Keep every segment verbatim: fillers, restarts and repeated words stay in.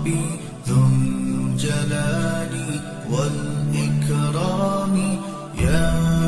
ربي ذو الجلال والإكرام يا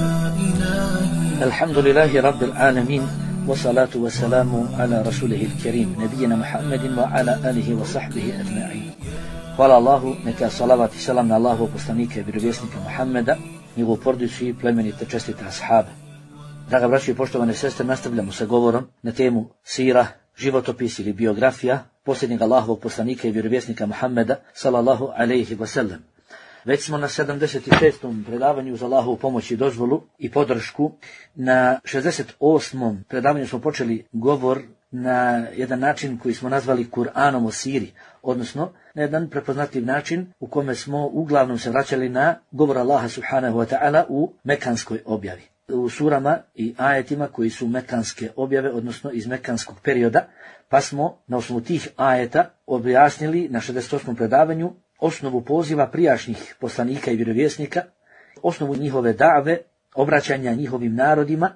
إلهي. الحمد لله رب العالمين والصلاة والسلام على رسوله الكريم نبينا محمد وعلى آله وصحبه أجمعين. Hvala Allahu, neka salavat i salam na Allahovog poslanika i vjerovjesnika Muhammeda, njegovu porodicu i plemenite čestite ashabe. Draga braćo i poštovane sestre, nastavljamo sa govorom na temu sira, životopis ili biografija posljednjeg Allahovog poslanika i vjerovjesnika Muhammeda sallallahu alejhi ve sellem. Već smo na sedamdeset šestom predavanju uz Allahovu pomoć i dozvolu i podršku. Na šezdeset osmom predavanju smo počeli govor na jedan način koji smo nazvali Kur'anom o siri, odnosno na jedan prepoznatljiv način u kome smo uglavnom se vraćali na govor Allaha subhanahu wa ta'ala u mekanskoj objavi. U surama i ajetima koji su mekanske objave, odnosno iz mekanskog perioda, pa smo na osnovu tih ajeta objasnili na šezdeset osmom predavanju osnovu poziva prijašnjih poslanika i vjerovjesnika, osnovu njihove da've, obraćanja njihovim narodima,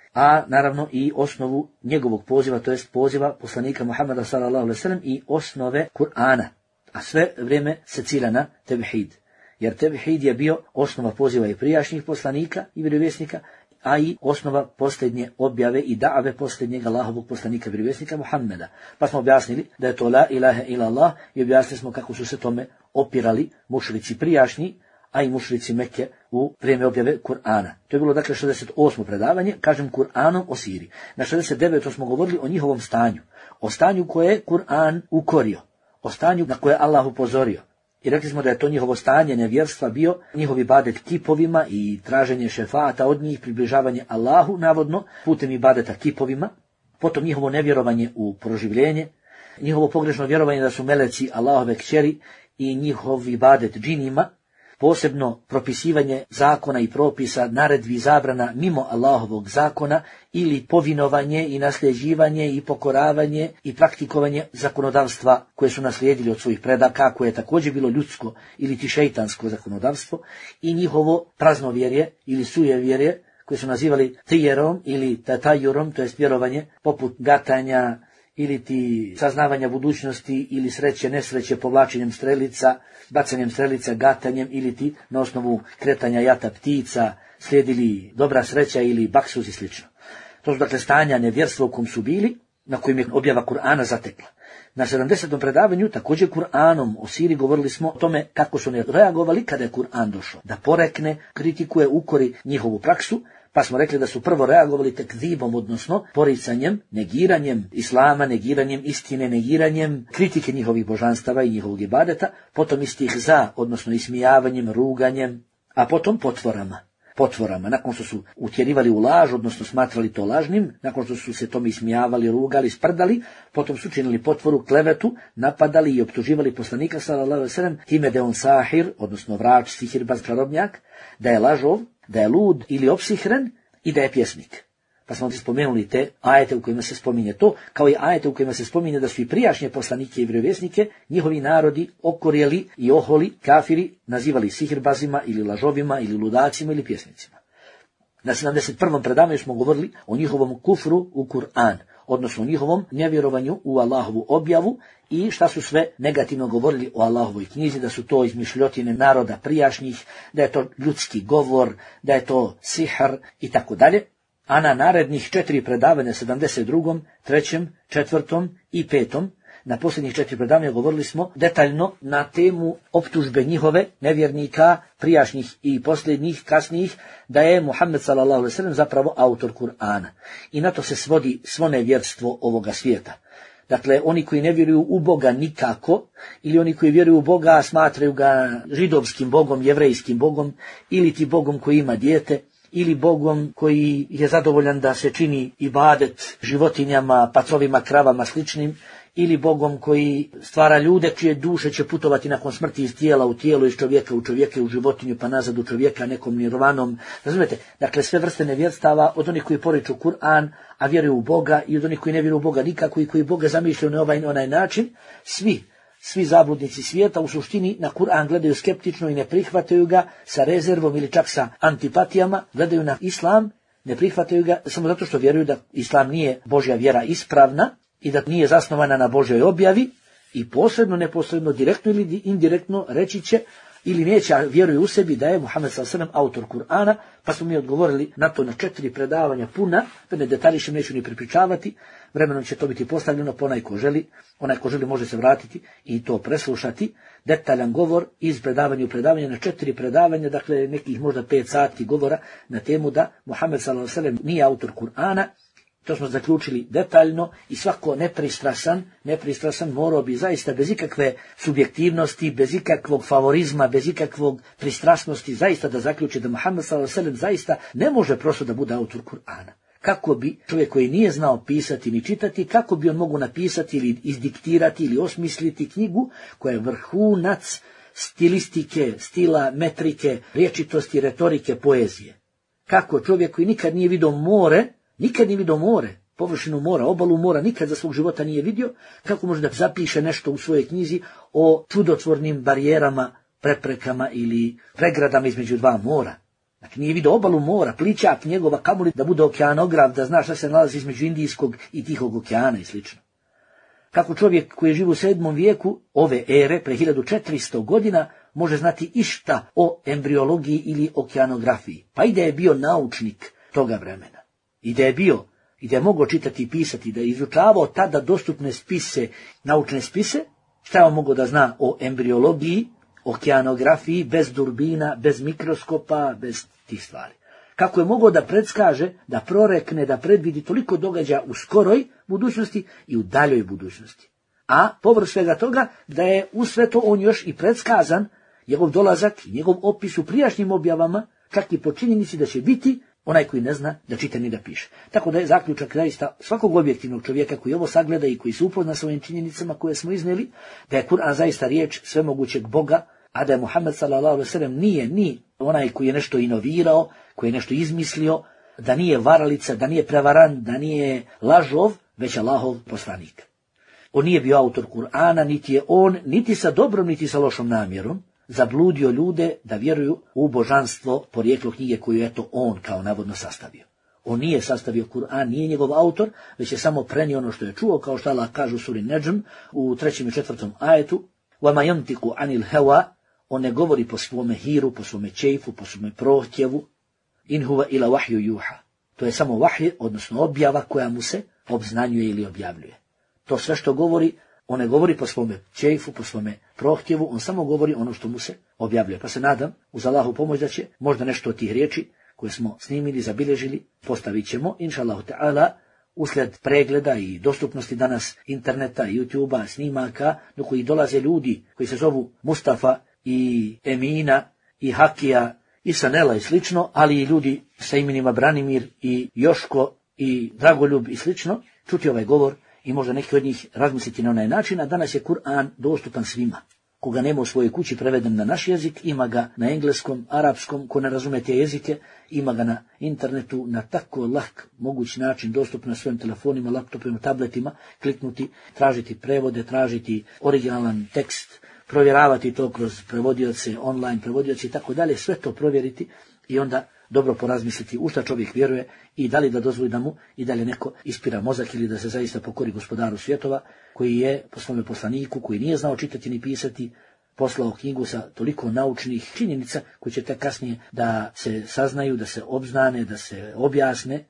a naravno i osnovu njegovog poziva, to jest poziva poslanika Muhammeda sallallahu alejhi ve sellem i osnove Kur'ana. A sve vrijeme se cilja na tevhid. Jer tevhid je bio osnova poziva i prijašnjih poslanika i vjerovjesnika, a i osnova posljednje objave i da'ave posljednjeg Allahovog poslanika i vjerovjesnika Muhammeda. Pa smo objasnili da je to la ilaha illa Allah i objasnili smo kako su se tome opirali mušrici prijašnji, a i mušrici Mekke u vrijeme objave Kur'ana. To je bilo dakle šezdeset osmo predavanje, kažem Kur'anom o siri. Na šezdeset devetom smo govorili o njihovom stanju, o stanju koje je Kur'an ukorio, o stanju na koje je Allah upozorio. I rekli smo da je to njihovo stanje nevjerstva bio njihov ibadet kipovima i traženje šefata od njih, približavanje Allahu navodno putem ibadeta kipovima, potom njihovo nevjerovanje u proživljenje, njihovo pogrešno vjerovanje da su meleci Allahove kćeri i njihov ibadet džinima, posebno propisivanje zakona i propisa, naredbi i zabrana mimo Allahovog zakona ili povinovanje i nasljeđivanje i pokoravanje i praktikovanje zakonodavstva koje su naslijedili od svojih predaka, koje je također bilo ljudsko ili ti šeitansko zakonodavstvo, i njihovo praznovjerje ili sujevjerje koje su nazivali tijerom ili tatajurom, to jest vjerovanje poput gatanja ili ti saznavanja budućnosti ili sreće, nesreće povlačenjem strelica, bacanjem strelica, gatanjem ili ti na osnovu kretanja jata ptica slijedili dobra sreća ili baksuz i slično. To su dakle stanja nevjerstva u kom su bili, na kojim je objava Kur'ana zatekla. Na sedamdesetom predavanju također Kur'anom o siri govorili smo o tome kako su ne reagovali kada je Kur'an došao, da porekne, kritikuje, ukori njihovu praksu. Pa smo rekli da su prvo reagovali tekzibom, odnosno poricanjem, negiranjem islama, negiranjem istine, negiranjem kritike njihovih božanstava i njihovog ibadeta, potom istihza, odnosno ismijavanjem, ruganjem, a potom potvorama. Potvorama, nakon što su utjerivali u laž, odnosno smatrali to lažnim, nakon što su se tome ismijavali, rugali, sprdali, potom su činili potvoru, klevetu, napadali i optuživali poslanika sallallahu alejhi ve sellem time da je on sahir, odnosno vrač, sihirbaz, čarobnjak, da je lažov, da je lud ili opsihren i da je pjesnik. Pa smo ovdje spomenuli te ajete u kojima se spominje to, kao i ajete u kojima se spominje da su i prijašnje poslanike i vjerovjesnike njihovi narodi okorjeli i oholi, kafiri, nazivali sihirbazima ili lažovima ili ludacima ili pjesnicima. Na sedamdeset prvom predavanju smo govorili o njihovom kufru u Kur'an, odnosno o njihovom nevjerovanju u Allahovu objavu i šta su sve negativno govorili o Allahovoj knjizi, da su to izmišljotine naroda prijašnjih, da je to ljudski govor, da je to sihr i tako dalje. A na narednih četiri predavanja, sedamdeset drugom, trećem, četvrtom i petom, na posljednjih četiri predavanja govorili smo detaljno na temu optužbe njihove, nevjernika, prijašnjih i posljednjih, kasnijih, da je Muhammed sallallahu alejhi ve sellem zapravo autor Kur'ana. I na to se svodi svo nevjerstvo ovoga svijeta. Dakle, oni koji ne vjeruju u Boga nikako, ili oni koji vjeruju u Boga smatraju ga židovskim Bogom, jevrejskim Bogom, ili ti Bogom koji ima dijete, ili Bogom koji je zadovoljan da se čini ibadet životinjama, pacovima, kravama, sličnim, ili Bogom koji stvara ljude čije duše će putovati nakon smrti iz tijela u tijelo, iz čovjeka u čovjeka, u životinju, pa nazad u čovjeka nekom nirvanom. Razumijete? Dakle, sve vrste nevjerstava od onih koji poriču Kur'an, a vjeruju u Boga, i od onih koji ne vjeruju u Boga nikako i koji Boga zamišljaju na ovaj onaj način, svi, svi zabludnici svijeta u suštini na Kur'an gledaju skeptično i ne prihvataju ga sa rezervom ili čak sa antipatijama, gledaju na Islam, ne prihvataju ga samo zato što vjeruju da Islam nije Božja vjera ispravna i da nije zasnovana na Božjoj objavi, i posredno, neposredno, direktno ili indirektno reći će ili neće, a vjeruje u sebi da je Muhammed sallallahu alejhi ve sellem autor Kur'ana, pa smo mi odgovorili na to na četiri predavanja puna, da ne detaljišem, neću ni prepričavati, vremenom će to biti postavljeno, pa onaj ko želi, onaj ko želi može se vratiti i to preslušati, detaljan govor iz predavanja u predavanje na četiri predavanja, dakle nekih možda pet sati govora na temu da Muhammed sallallahu alejhi ve sellem nije autor Kur'ana. To smo zaključili detaljno i svako nepristrasan, nepristrasan morao bi zaista bez ikakve subjektivnosti, bez ikakvog favorizma, bez ikakvog pristrasnosti zaista da zaključi da Muhammed sallallahu alejhi ve sellem zaista ne može prosto da bude autor Kur'ana. Kako bi čovjek koji nije znao pisati ni čitati, kako bi on mogu napisati ili izdiktirati ili osmisliti knjigu koja je vrhunac stilistike, stila, metrike, rječitosti, retorike, poezije. Kako čovjek koji nikad nije vidio more, nikad nije vidio more, površinu mora, obalu mora, nikad za svog života nije vidio, kako može da zapiše nešto u svojoj knjizi o čudotvornim barijerama, preprekama ili pregradama između dva mora. Znači nije vidio obalu mora, plićak njegova, kamoli da bude okeanograf, da zna šta se nalazi između Indijskog i Tihog okeana i slično. Kako čovjek koji živi u sedmom vijeku ove ere, pre hiljadu četiristo godina, može znati išta o embriologiji ili okeanografiji, pa i da je bio naučnik toga vremena. I da je bio, i da je mogao čitati i pisati, da je izučavao tada dostupne spise, naučne spise, šta je on mogao da zna o embriologiji, okeanografiji, bez durbina, bez mikroskopa, bez tih stvari. Kako je mogao da predskaže, da prorekne, da predvidi toliko događaja u skoroj budućnosti i u daljoj budućnosti. A povrh svega toga, da je u sve to on još i predskazan, njegov dolazak, njegov opis u prijašnjim objavama, čak i po činjenici da će biti onaj koji ne zna da čita ni da piše. Tako da je zaključak zaista svakog objektivnog čovjeka koji ovo sagleda i koji se upozna sa ovim činjenicama koje smo iznijeli, da je Kur'an zaista riječ svemogućeg Boga, a da je Muhammed sallallahu alejhi ve sellem nije ni onaj koji je nešto inovirao, koji je nešto izmislio, da nije varalica, da nije prevaran, da nije lažov, već Allahov poslanik. On nije bio autor Kur'ana, niti je on, niti sa dobrom, niti sa lošom namjerom, zabludio ljude da vjeruju u božanstvo, porijeklo knjige koju je to on kao navodno sastavio. On nije sastavio Kur'an, nije njegov autor, već je samo prenio ono što je čuo, kao što Allah kaže u suri Nedžm u trećem i četvrtom ajetu: وَمَا يَنْتِقُ عَنِ الْهَوَا, on ne govori po svome hiru, po svome čejfu, po svome prohtjevu, in huwa ila wahyu yuha. To je samo vahj, odnosno objava koja mu se obznanjuje ili objavljuje. To sve što govori, on ne govori po svome čejfu, po svome prohtjevu, on samo govori ono što mu se objavljuje. Pa se nadam, uz Allahu pomoć, da će možda nešto od tih riječi koje smo snimili, zabilježili, postavit ćemo, inša Allahu ta'ala, uslijed pregleda i dostupnosti danas interneta, YouTubea, snimaka, do kojih dolaze ljudi koji se zovu Mustafa i Emina i Hakija i Sanela i slično, ali i ljudi sa imenima Branimir i Joško i Dragoljub i slično, čuti ovaj govor i možda neki od njih razmisliti na onaj način, a danas je Kur'an dostupan svima. Koga nema u svojoj kući preveden na naš jezik, ima ga na engleskom, arapskom, ko ne razume te jezike, ima ga na internetu na tako lak moguć način, dostupno na svojim telefonima, laptopima, tabletima, kliknuti, tražiti prevode, tražiti originalan tekst, provjeravati to kroz prevodioce, online prevodioce i tako dalje, sve to provjeriti i onda dobro porazmisliti u šta čovjek vjeruje i da li da dozvoli da mu i dalje neko ispira mozak ili da se zaista pokori gospodaru svjetova, koji je po svome poslaniku, koji nije znao čitati ni pisati, poslao knjigu sa toliko naučnih činjenica koji će tek kasnije da se saznaju, da se obznane, da se objasne,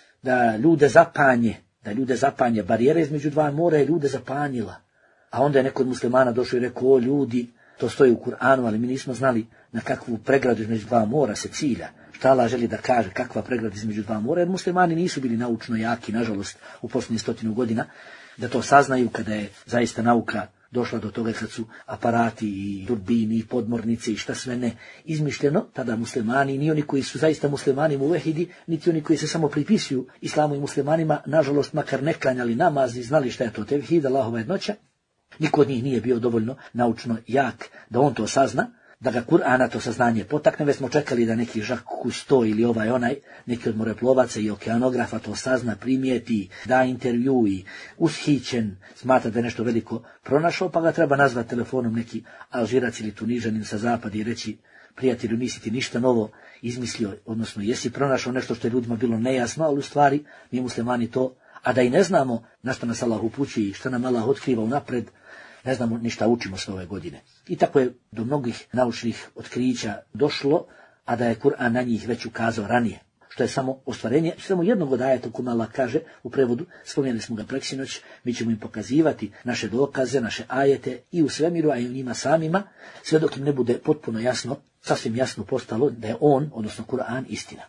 da ljude zapanje, da ljude zapanje. Barijera između dva mora je ljude zapanjila. A onda je neko od muslimana došao i rekao: o ljudi, to stoji u Kur'anu, ali mi nismo znali na kakvu pregradu između dva mora se cilja. Šta Allah želi da kaže, kakva pregrada između dva mora, jer muslimani nisu bili naučno jaki, nažalost, u posljednjih stotinu godina, da to saznaju kada je zaista nauka došla do toga, kad su aparati i durbini i podmornice i šta sve ne izmišljeno, tada muslimani, ni oni koji su zaista muslimani muvehidi, niti oni koji se samo pripisuju islamu i muslimanima, nažalost, makar ne klanjali namaz i znali šta je to tevhid, Allahova jednoća, niko od njih nije bio dovoljno naučno jak da on to sazna, da ga Kur'ana to saznanje potakne. Već smo čekali da neki Jacques Cousteau ili ovaj onaj, neki od moreplovaca i okeanografa to sazna, primijeti, da intervju i ushićen, smatra da je nešto veliko pronašao, pa ga treba nazvati telefonom neki Alžirac ili Tunižanin sa zapada i reći: prijatelju, nisi ti ništa novo izmislio, odnosno jesi pronašao nešto što je ljudima bilo nejasno, ali u stvari mi muslimani to, a da i ne znamo na što nas Allah upućuje i što nam Allah otkriva unapred, ne znamo ništa učimo sve ove godine. I tako je do mnogih naučnih otkrića došlo, a da je Kur'an na njih već ukazao ranije. Što je samo ostvarenje, samo jednog od ajeta kome Allah kaže u prevodu, spomenuli smo ga preksinoć, mi ćemo im pokazivati naše dokaze, naše ajete i u svemiru, a i u njima samima, sve dok im ne bude potpuno jasno, sasvim jasno postalo da je on, odnosno Kur'an, istina.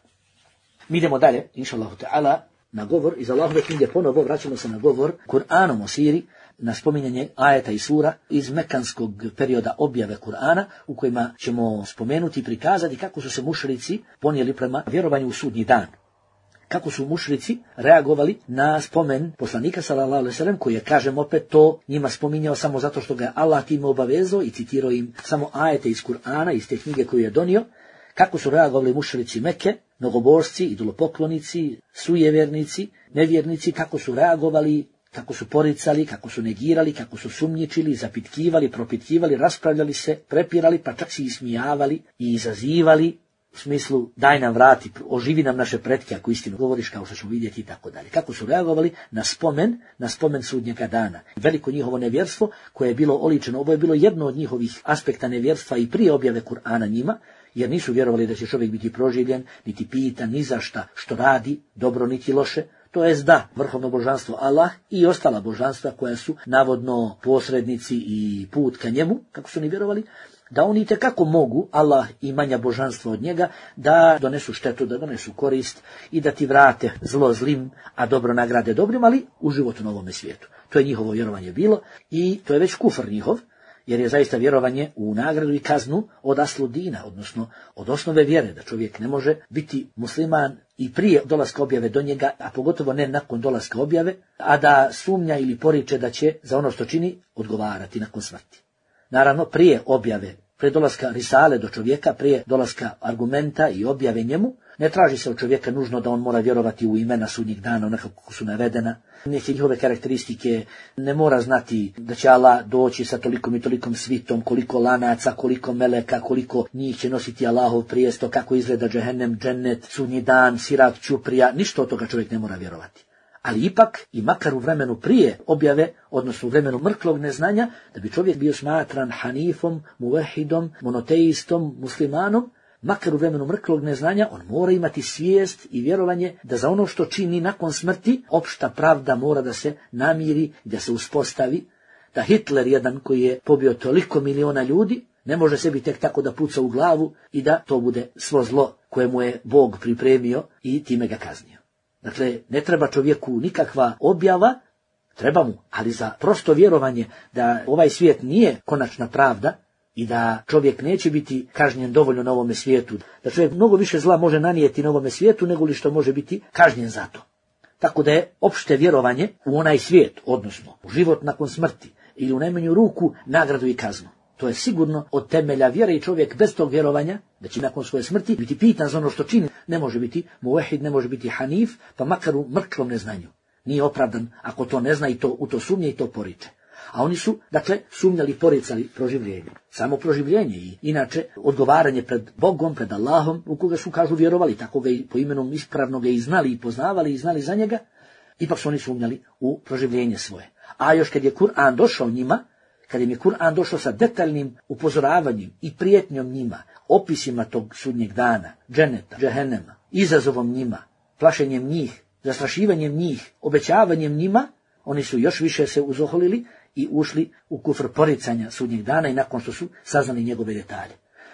Mi idemo dalje, inša Allahu ta'ala, na govor iz Allahove knjige, ponovo vraćamo se na govor Kur'anom o siri, na spominjanje ajeta i sura iz mekanskog perioda objave Kur'ana, u kojima ćemo spomenuti i prikazati kako su se mušrici ponijeli prema vjerovanju u sudnji dan. Kako su mušrici reagovali na spomen poslanika sallallahu alejhi ve sellem, koji je, kažem opet, to njima spominjao samo zato što ga je Allah time obavezao i citirao im samo ajete iz Kur'ana, iz te knjige koju je donio. Kako su reagovali mušrici Mekke, mnogobožci, idolopoklonici, sujevjernici, nevjernici, kako su reagovali, kako su poricali, kako su negirali, kako su sumnjičili, zapitkivali, propitkivali, raspravljali se, prepirali, pa čak se ismijavali i izazivali, u smislu daj nam vrati, oživi nam naše pretke ako istinu govoriš, kao što ćemo vidjeti i tako dalje. Kako su reagovali na spomen, na spomen sudnjega dana. Veliko njihovo nevjerstvo koje je bilo oličeno, ovo je bilo jedno od njihovih aspekta nevjerstva i prije objave Kur'ana njima, jer nisu vjerovali da će čovjek biti proživljen, niti pitan, ni za šta što radi, dobro niti loše. To jest da, vrhovno božanstvo Allah i ostala božanstva koja su navodno posrednici i put ka njemu, kako su oni vjerovali, da oni itekako mogu, Allah i manja božanstva od njega, da donesu štetu, da donesu korist i da ti vrate zlo zlim, a dobro nagrade dobrim, ali u životu na ovome svijetu. To je njihovo vjerovanje bilo i to je već kufr njihov, jer je zaista vjerovanje u nagradu i kaznu od aslu dina, odnosno od osnove vjere, da čovjek ne može biti musliman i prije dolaska objave do njega, a pogotovo ne nakon dolaska objave, a da sumnja ili poriče da će za ono što čini odgovarati nakon smrti. Naravno, prije objave, prije dolaska risale do čovjeka, prije dolaska argumenta i objave njemu, ne traži se od čovjeka nužno da on mora vjerovati u imena sudnjeg dana, onako kako su navedena. Neke njihove karakteristike, ne mora znati da će Allah doći sa tolikom i tolikom svitom, koliko lanaca, koliko meleka, koliko njih će nositi Allahov prijesto, kako izgleda džehennem, džennet, sudnji dan, sirat, ćuprija, ništa od toga čovjek ne mora vjerovati. Ali ipak, i makar u vremenu prije objave, odnosno u vremenu mrklog neznanja, da bi čovjek bio smatran hanifom, muvehidom, monoteistom, muslimanom, makar u vremenu mrklog neznanja, on mora imati svijest i vjerovanje da za ono što čini nakon smrti, opšta pravda mora da se namiri, da se uspostavi, da Hitler jedan koji je pobio toliko miliona ljudi, ne može sebi tek tako da puca u glavu i da to bude svo zlo koje mu je Bog pripremio i time ga kaznio. Dakle, ne treba čovjeku nikakva objava, treba mu, ali za prosto vjerovanje da ovaj svijet nije konačna pravda i da čovjek neće biti kažnjen dovoljno na ovome svijetu, da čovjek mnogo više zla može nanijeti na ovome svijetu nego li što može biti kažnjen za to. Tako da je opšte vjerovanje u onaj svijet, odnosno u život nakon smrti ili u najmanju ruku nagradu i kaznu. To je sigurno od temelja vjere i čovjek bez tog vjerovanja, da će nakon svoje smrti biti pitan za ono što čini, ne može biti muvehid, ne može biti hanif, pa makar u mrklom neznanju. Nije opravdan ako to ne zna i to u to sumnje i to poriče. A oni su, dakle, sumnjali i poricali proživljenje. Samo proživljenje i inače odgovaranje pred Bogom, pred Allahom, u koga su, kažu, vjerovali, tako ga i po imenom ispravno ga i znali i poznavali i znali za njega, ipak su oni sumnjali u proživljenje svoje. A još kad je Kur'an došao njima, kad im je Kur'an došao sa detaljnim upozoravanjem i prijetnjom njima, opisima tog sudnjeg dana, dženeta, džehennema, izazovom njima, plašenjem njih, zastrašivanjem njih, obećavanjem njima, oni su još više se uzoholili i ušli u kufr poricanja sudnjeg dana i nakon što su saznali njegove detalje.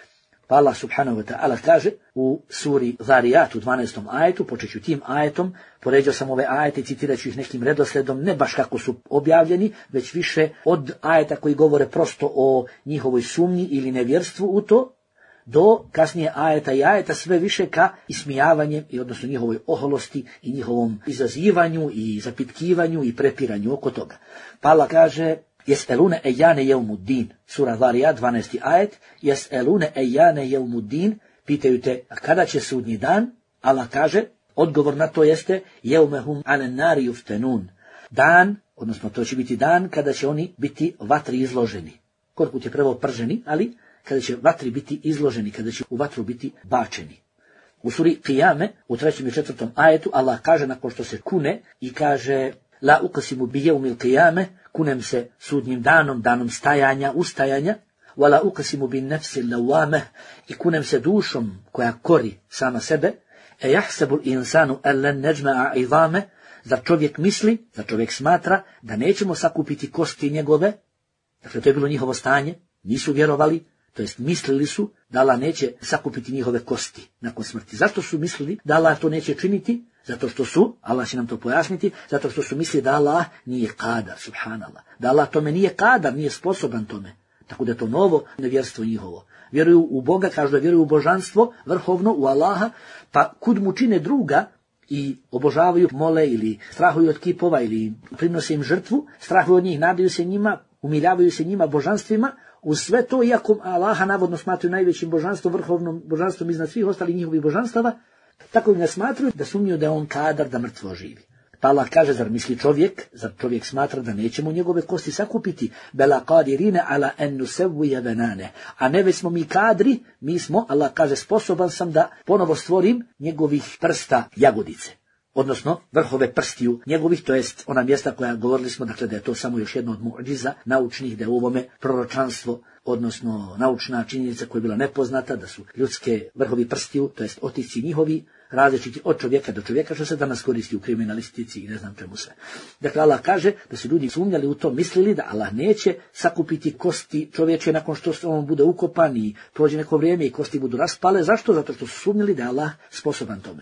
Pa Allah subhanahu wa ta'ala kaže u suri Zariyat u dvanaestom ajetu, počeću tim ajetom, poređao sam ove ajete i citirat ću ih nekim redosledom, ne baš kako su objavljeni, već više od ajeta koji govore prosto o njihovoj sumnji ili nevjerstvu u to, do kasnije ajeta i ajeta sve više ka ismijavanjem i odnosno njihovoj oholosti i njihovom izazivanju i zapitkivanju i prepiranju oko toga. Pa Allah kaže Jes'elune ejane jeumuddin, sura Zariyat, dvanaesti ajet, Jes'elune ejane jeumuddin, pitaju te kada će sudnji dan, Allah kaže, odgovor na to jeste jeumehum alen nari yuftenun, dan, odnosno to će biti dan kada će oni biti vatri izloženi. Korput je prvo prženi, ali kada će vatri biti izloženi, kada će u vatru biti bačeni. U suri Qiyame, u trećem i četvrtom ajetu, Allah kaže nakon što se kune i kaže La uqsimu bi yawmil qiyame, kunem se sudnjim danom, danom stajanja, ustajanja. Wala uqsimu bin nafsi lawame, i kunem se dušom koja kori sama sebe. E jahsebu insanu allan najma'a idame, zar čovjek misli, zar čovjek smatra da nećemo sakupiti kosti njegove. Dakle, to je bilo njihovo stanje, nisu vjerovali, to jest mislili su da Allah neće sakupiti njihove kosti nakon smrti. Zašto su mislili da Allah to neće činiti? Zato što su, Allah će nam to pojasniti, zato što su mislili da Allah nije kadar, subhanallah. Da Allah tome nije kadar, nije sposoban tome. Tako da je to novo nevjerstvo njihovo. Vjeruju u Boga, kažu da vjeruju u božanstvo, vrhovno, u Allaha, pa kud mu čine druga i obožavaju, mole ili strahuju od kipova ili prinose im žrtvu, strahuju od njih, nadaju se njima, umiljavaju se njima božanstvima, uz sve to, iako Allaha navodno smatruju najvećim božanstvom, vrhovnom božanstvom iznad svih ostalih njihovih božanstava, tako im ne smatruju da sumnju da je on kadar da mrtvo živi. Pa Allah kaže, zar misli čovjek, zar čovjek smatra da nećemo njegove kosti sakupiti? Bela qadirine ala en nusevuje benane. A ne već smo mi kadri, mi smo, Allah kaže, sposoban sam da ponovo stvorim njegovih prsta jagodice. Odnosno vrhove prstiju njegovih, to jest ona mjesta koja govorili smo, dakle da je to samo još jedno od muđiza naučnih, da je u ovome proročanstvo, odnosno naučna činjenica koja je bila nepoznata, da su ljudske vrhovi prstiju, to jest otisci njihovi, različiti od čovjeka do čovjeka, što se danas koristi u kriminalistici i ne znam čemu sve. Dakle, Allah kaže da su ljudi sumnjali u to, mislili da Allah neće sakupiti kosti čovječe nakon što on bude ukopan i prođe neko vrijeme i kosti budu raspale. Zašto? Zato što su sumnjali da je Allah sposoban tome.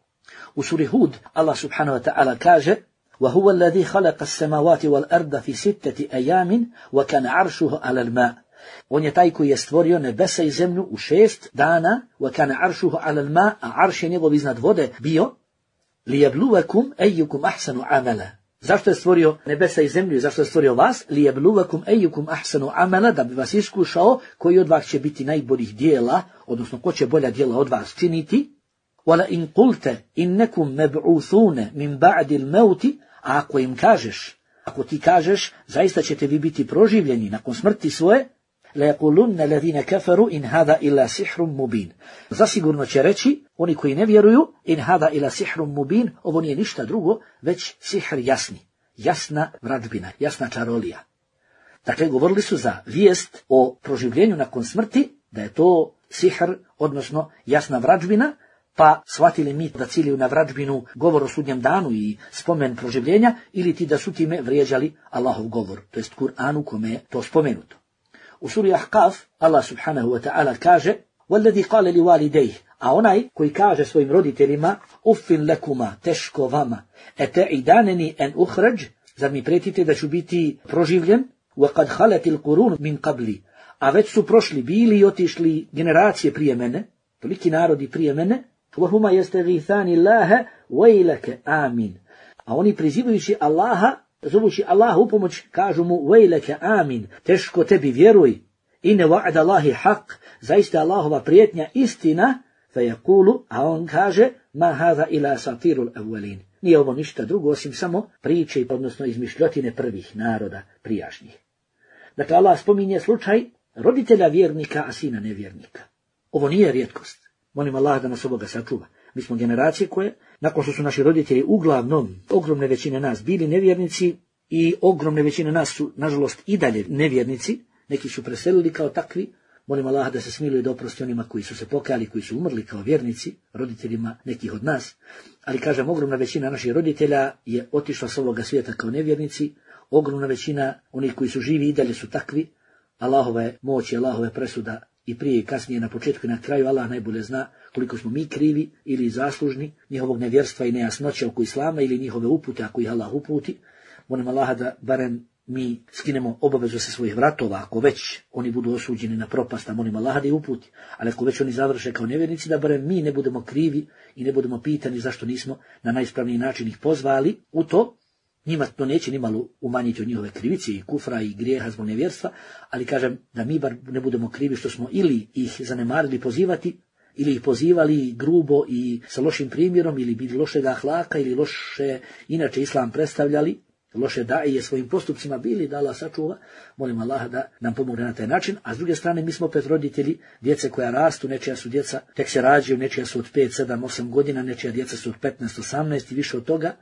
U suri Hud Allah subhanahu wa ta'ala kaže: وَهُوَ الَّذِي خَلَقَ السَّمَاوَاتِ وَالْأَرْضَ فِي سِتَّةِ أَيَّامٍ وَكَانَ عَرْشُهُ عَلَى الْمَاءِ. On je taj koji je stvorio nebesa i zemlju u šest dana, وَكَانَ عَرْشُهُ عَلَى الْمَاءِ, a arš je njegov iznad vode bio, لِيَبْلُوَكُمْ أَيُّكُمْ أَحْسَنُ عَمَلًا. Zašto je stvorio nebesa i zemlju i zašto je stvorio vas? لِيَبْلُوَكُمْ أَيُّكُمْ أَحْسَنُ عَمَلًا, da bi vas iskušao koji od vas će biti najboljih dijela, odnosno ko će bolja dijela od vas činiti. وَلَئِنْ قُلْتَ إِنَّكُمْ مَبْعُوثُونَ مِنْ بَعْدِ الْمَوْتِ, a ako im kažeš, ako ti kažeš, zaista ćete vi biti proživljeni nakon smrti svoje, لَيَقُولُنَّ الَّذِينَ كَفَرُوا إِنْ هَذَا إِلَّا سِحْرٌ مُبِينٌ. Zasigurno će reći, oni koji ne vjeruju, إِنْ هَذَا إِلَّا سِحْرٌ مُبِينٌ, ovo nije ništa drugo, već sihr jasni, jasna vražbina, jasna čarolija. Dakle, govorili su za vijest o proživljenju nakon smrti, da je to sihr, odnosno jasna vražbina, pa shvatili mi da ciljuju na vražbinu govor o sudnjem danu i spomen proživljenja, ili ti da su time vrijeđali Allahov govor, to jest Kur'anu kome je to spomenuto. U suri Ahqaf Allah subhanahu wa ta'ala kaže: وَالَّذِي قَالَ لِوَالِدَيْهِ, a onaj koji kaže svojim roditeljima: uffin lekuma, teško vama, etaidaneni en uhrađ, zar mi pretite da ću biti proživljen? وَقَدْ خَلَتِ الْقُرُونُ مِنْ قَبْلِ, a već su prošli, bili i otišli generacije prije mene, toliki narodi prije mene, وَهُمَا يَسْتَغِيثَانِ اللَّهَ وَيْلَكَ آمِنْ, a oni prizivajući Allaha, zovući Allahu u pomoć, kažu mu: وَيْلَكَ آمِنْ, teško tebi, vjeruj, إِنَّ وَعْدَ اللَّهِ حَقٌّ, zaista Allahova prijetnja istina, فَيَقُولُ, a on kaže: مَا هَذَا إِلَا أَسَاطِيرُ الْأَوَّلِينَ, nije ovo ništa drugo osim samo priče, odnosno izmišljotine prvih naroda prijašnjih. Dakle, Allah spominje slučaj roditelja vjernika, a sina nevjernika. Ovo nije rijetkost. Molim Allah da nas ovoga sačuva. Mi smo generacije koje, nakon što su naši roditelji uglavnom, ogromne većine nas bili nevjernici i ogromne većine nas su, nažalost, i dalje nevjernici, neki su preselili kao takvi, molim Allah da se smiluje, da oprosti onima koji su se pokajali, koji su umrli kao vjernici, roditeljima nekih od nas, ali kažem, ogromna većina naših roditelja je otišla s ovoga svijeta kao nevjernici, ogromna većina onih koji su živi i dalje su takvi. Allahova je moć i Allahova presuda i prije i kasnije, na početku i na kraju, Allah najbolje zna koliko smo mi krivi ili zaslužni njihovog nevjerstva i nejasnoća oko Islama ili njihove upute ako ih Allah uputi. Molim Allaha da barem mi skinemo obavezu sa svojih vratova, ako već oni budu osuđeni na propast, a molim Allaha da ih uputi, ali ako već oni završe kao nevjernici, da barem mi ne budemo krivi i ne budemo pitani zašto nismo na najispravniji način ih pozvali u to. Njima to neće nimalo umanjiti od njihove krivice i kufra i grijeha zbog nevjerstva, ali kažem da mi bar ne budemo krivi što smo ili ih zanemarili pozivati, ili ih pozivali grubo i sa lošim primjerom, ili bili lošeg ahlaka, ili loše inače islam predstavljali, loše daije svojim postupcima bili, da Allah sačuva. Molim Allaha da nam pomogne na taj način, a s druge strane mi smo opet roditelji djece koja rastu, nečija su djeca tek se rađaju, nečija su od pet, sedam, osam godina, nečija djeca su od petnaest, osamnaest i više od toga.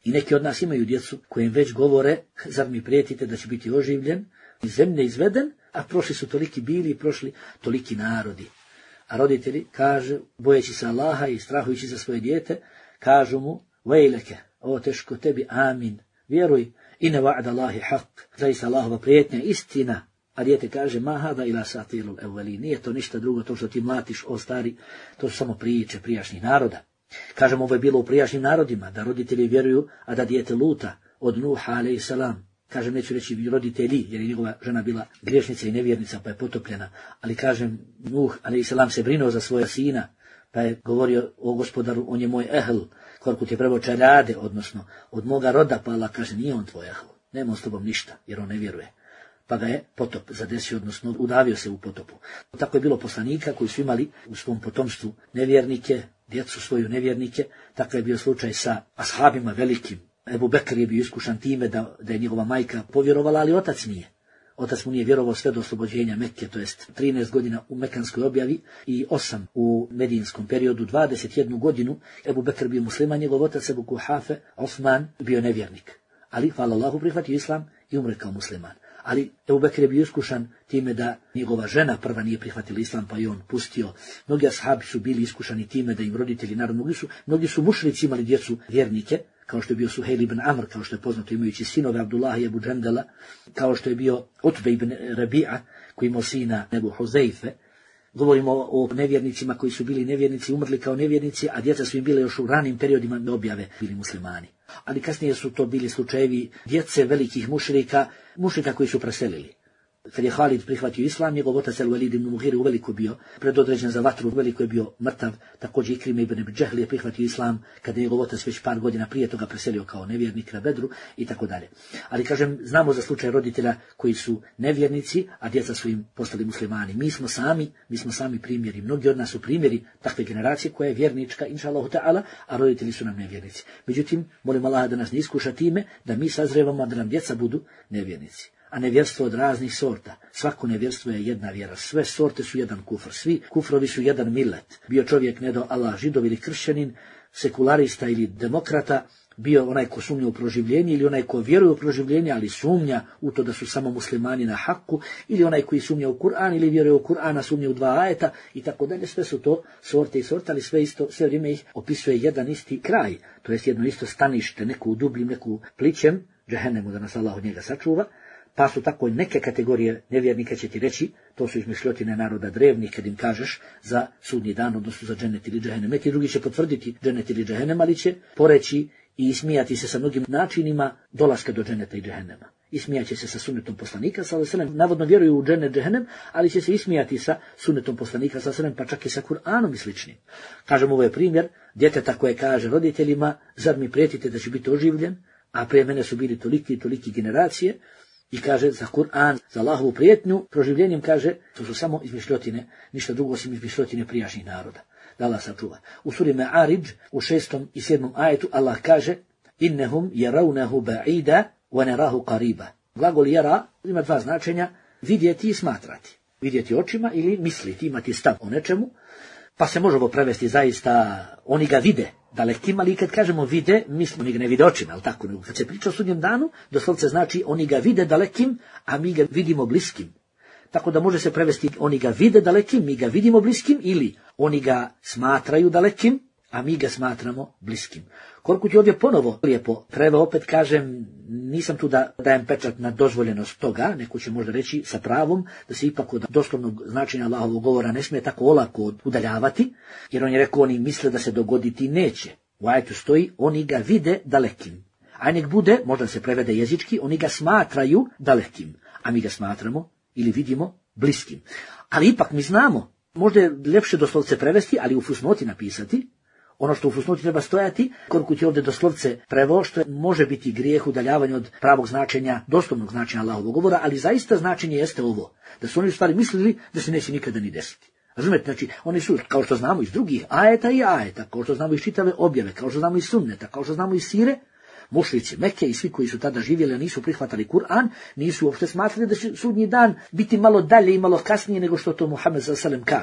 I neki od nas imaju djecu kojim već govore, zar mi prijetite da će biti oživljen, iz zemlje izveden, a prošli su toliki bili i prošli toliki narodi. A roditelji kaže, bojeći se Allaha i strahujući za svoje dijete, kažu mu, vejleke, ovo teško tebi, amin, vjeruj, ine va'da Allahi haq, zaista Allahova prijetnja, istina. A dijete kaže, ma hada ila satirul evveli, nije to ništa drugo, to što ti mlatiš, o stari, to su samo priče prijašnjih naroda. Kažemo, ovo je bilo u prijašnjim narodima, da roditelji vjeruju, a da dijete luta, od Nuha alejhi selam. Kažem, neću reći roditelji, jer je njegova žena bila griješnica i nevjernica, pa je potopljena. Ali kažem, Nuh alejhi selam se brinuo za svoja sina, pa je govorio o gospodaru, on je moj ehl, koliko ti je trebao čaljade, odnosno od moga roda, pa Allah kaže, nije on tvoj ehl, nema on s tobom ništa, jer on ne vjeruje. Pa ga je potop zadesio, odnosno udavio se u potopu. Tako je bilo poslanika koji su imali u svom potomstvu nevjernike, djecu svoju nevjernike, tako je bio slučaj sa ashabima velikim. Ebu Bekr je bio iskušan time da, da je njegova majka povjerovala, ali otac nije. Otac mu nije vjerovao sve do oslobođenja Mekke, to jest trinaest godina u mekanskoj objavi i osam u medijinskom periodu, dvadeset jednu godinu. Ebu Bekr bio musliman, njegov otac Ebu Kuhafe, Osman, bio nevjernik. Ali, hvala Allahu, prihvatio islam i umre kao musliman. Ali Ebu Bekr je bio iskušan time da njegova žena prva nije prihvatila islam, pa je on pustio. Mnogi ashabi su bili iskušani time da im roditelji, naravno, mnogi su, mnogi su mušrici imali djecu vjernike, kao što je bio Suhejl ibn Amr, kao što je poznato imajući sinove Abdullah i Ebu Džendela, kao što je bio Utbe ibn Rabi'a, koji imao sina Ebu Huzeife. Govorimo o nevjernicima koji su bili nevjernici, umrli kao nevjernici, a djeca su im bile još u ranim periodima objave bili muslimani. Ali kasnije su to bili slučajevi djece velikih mušrika, mušrika koji su preselili. Kad je Halid prihvatio islam, njegov otac El-Walid ibn Mughir uveliko bio predodređen za vatru, uveliko je bio mrtav. Također Ikrime ibn Abi Džehl je prihvatio islam kada je njegov otac već par godina prije toga preselio kao nevjernik na Bedru i tako dalje. Ali kažem, znamo za slučaj roditelja koji su nevjernici, a djeca su im postali muslimani. Mi smo sami, mi smo sami primjeri. Mnogi od nas su primjeri takve generacije koja je vjernička, inša Allahu ta'ala, a roditelji su nam nevjernici. Međutim, molim Allaha da nas ne iskuša time da mi sazrevamo da nam djeca budu nevjernici. A nevjerstvo od raznih sorta. Svako nevjerstvo je jedna vjera. Sve sorte su jedan kufr. Svi kufrovi su jedan millet. Bio čovjek ne do Allah, židov ili kršćanin, sekularista ili demokrata, bio onaj ko sumnja u proživljenje ili onaj ko vjeruje u proživljenje, ali sumnja u to da su samo muslimani na haku, ili onaj koji sumnja u Kur'an ili vjeruje u Kur'an, a sumnja u dva ajeta i tako dalje. Sve su to sorte i sorte, ali sve isto, sve vrijeme ih opisuje jedan isti kraj. To jest jedno isto stanište, neku u dubljim, neku plićem, džehennemu da nas Allah od njega sačuva. Pa su tako neke kategorije nevjernika će ti reći, to su izmišljotine naroda drevnih, kad im kažeš za sudnji dan, odnosno za džennet ili džehennem. Neki drugi će potvrditi džennet ili džehennem, ali će poreći i ismijati se sa mnogim načinima dolaska do dženneta i džehennema. Ismijaće se sa sunnetom poslanika, sallallahu alejhi ve sellem, navodno vjeruju u džennet, džehennem, ali će se ismijati sa sunnetom poslanika, sallallahu alejhi ve sellem, pa čak i sa Kur'anom i sličnim. Kažem, ovo je primjer djeteta koje kaže roditeljima, zar mi prijetite da će biti oživljen, a prije mene su bili toliki i toliki generacije. I kaže za Kur'an, za Allahovu prijetnju, proživljenjem kaže, to su samo izmišljotine, ništa drugo osim izmišljotine prijašnjih naroda. Da Allah sačuva. U suri Ma'arij, u šestom i sedmom ajetu, Allah kaže, innehum yarawnahu ba'ida wa narahu qariba. Glagol jara ima dva značenja, vidjeti i smatrati. Vidjeti očima ili misliti, imati stav o nečemu, pa se može ovo prevesti zaista, oni ga vide dalekim, ali kad kažemo vide, mislimo, oni ga ne vide očima, ali tako, nego kad se priča o sudnjem danu, doslovce znači oni ga vide dalekim, a mi ga vidimo bliskim. Tako da može se prevesti oni ga vide dalekim, mi ga vidimo bliskim, ili oni ga smatraju dalekim, a mi ga smatramo bliskim. Koliko ti ovdje ponovo lijepo preveo, opet kažem, nisam tu da dajem pečat na dozvoljenost toga, neko će možda reći sa pravom da se ipak od doslovnog značenja Allahovog govora ne smije tako olako udaljavati, jer on je rekao oni misle da se dogoditi neće. U ajetu stoji oni ga vide dalekim. A nek bude, možda se prevede jezički, oni ga smatraju dalekim, a mi ga smatramo ili vidimo bliskim. Ali ipak mi znamo, možda je ljepše doslovce prevesti, ali u fusnoti napisati, ono što u fusnoti treba stojati, koliko ti ovdje doslovce preveo, što može biti grijeh udaljavanja od pravog značenja, doslovnog značenja Allahovog govora, ali zaista značenje jeste ovo, da su oni u stvari mislili da se neće nikada ni desiti. Razumete, znači, oni su, kao što znamo iz drugih ajeta i ajeta, kao što znamo iz čitave objave, kao što znamo iz sunneta, kao što znamo iz sire, mušrici Mekke i svi koji su tada živjeli, a nisu prihvatali Kur'an, nisu uopšte smatrali da će sudnji dan biti malo dalje i malo kasnije nego što to Muhammed sallallahu alejhi ve sellem kaže.